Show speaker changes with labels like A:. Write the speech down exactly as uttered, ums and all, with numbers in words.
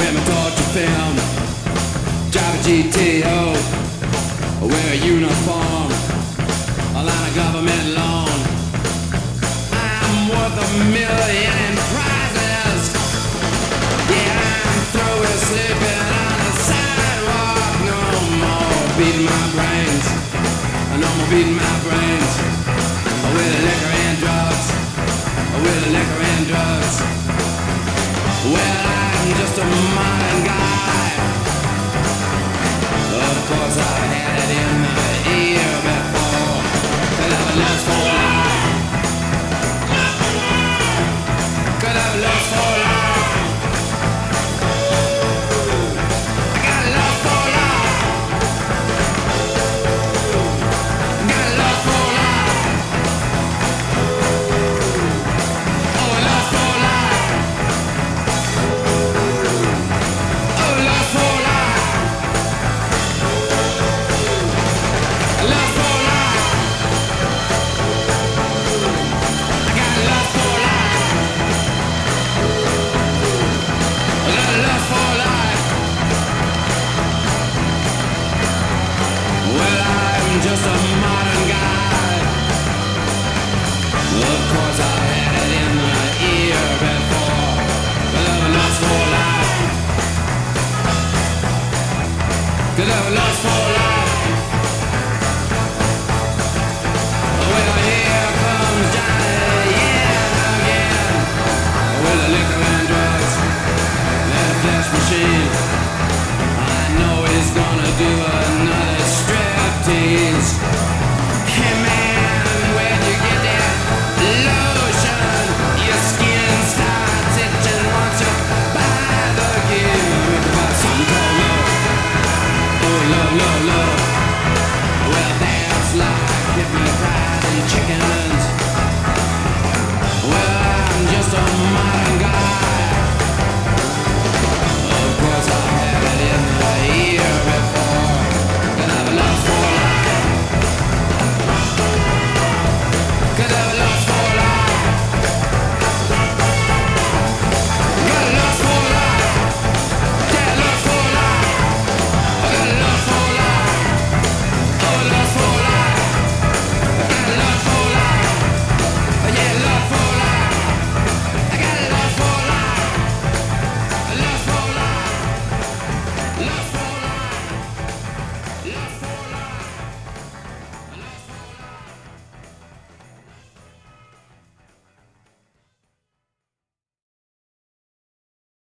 A: Let me torture film. Drive a G T O. Wear a uniform. A line of government loan. I'm worth a million prizes. Yeah, I'm through with sleeping on the sidewalk. No more beating my brains. No more beating my brains. With liquor and drugs. With liquor and drugs. Well, I'm just a modern guy. Of course, I've had it in my ear before. Could have a lust for life. Could have a lust for life. I got a lust for life. Got a lust for life. Oh, a lust for life. Oh, lust for life. Lust for life. I got lust for life. I got lust for life. Well, I'm just a modern guy. Of course, I had it in my ear before. But I have lust for life. Cause I have lust for life. Well, here comes Johnny, yeah, again. With the liquor and drugs and a flesh machine. I know he's gonna do another striptease.